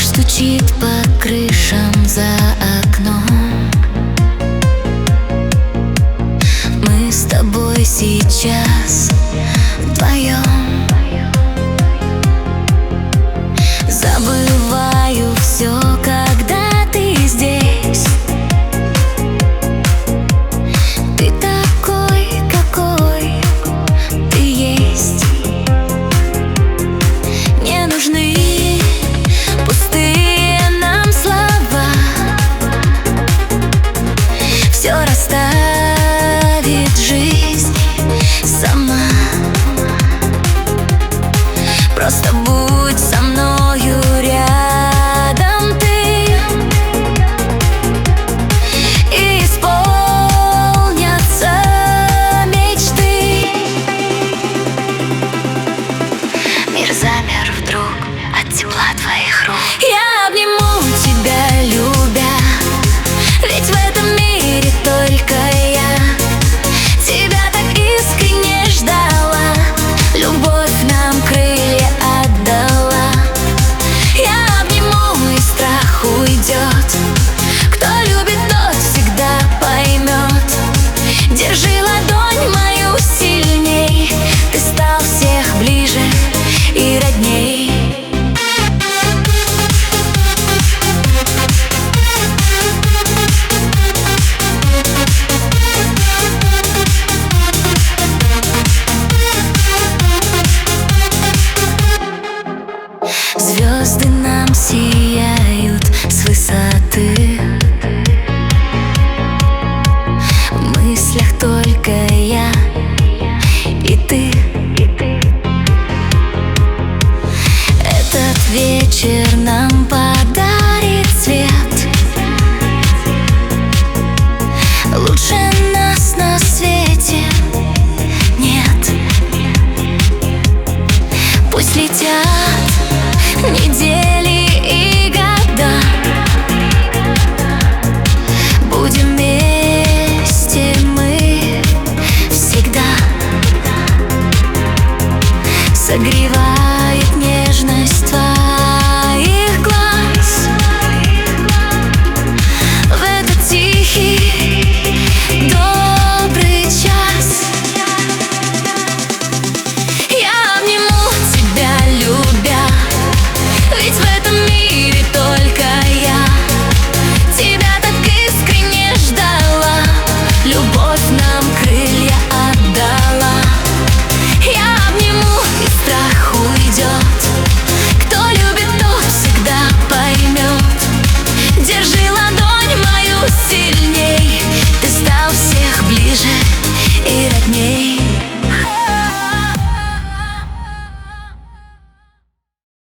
Дождь стучит по крышам за окном. Мы с тобой сейчас вдвоем. Забываю все, когда ты здесь. Ты такой, какой ты есть. Не нужны пустые нам слова. Все расставит жизнь сама. Просто будь со мною рядом ты, и исполнятся мечты. Мир замер вдруг от тепла твоих рук. Я обниму тебя, любя, ведь в этом мире только я тебя так искренне ждала. Любовь нам крылья отдала. Я обниму, и страх уйдет. Кто любит, тот всегда поймет. Держи ладонь мою сильней. Ты стал всех ближе и родней. Звезды нам сияют с высоты. В мыслях только я и ты. Этот вечер нам подарит свет. Лучше нас на свете нет. Пусть летят недели и года. Будем вместе мы всегда. Согревает нежность твоих глаз в этот тихий, добрый час. Я обниму тебя, любя, ведь в этом мире только я тебя так искренне ждала. Любовь нам крылья отдала. Я обниму, и страх уйдет. Кто любит, тот всегда поймет. Держи ладонь мою сильней. Ты стал всех ближе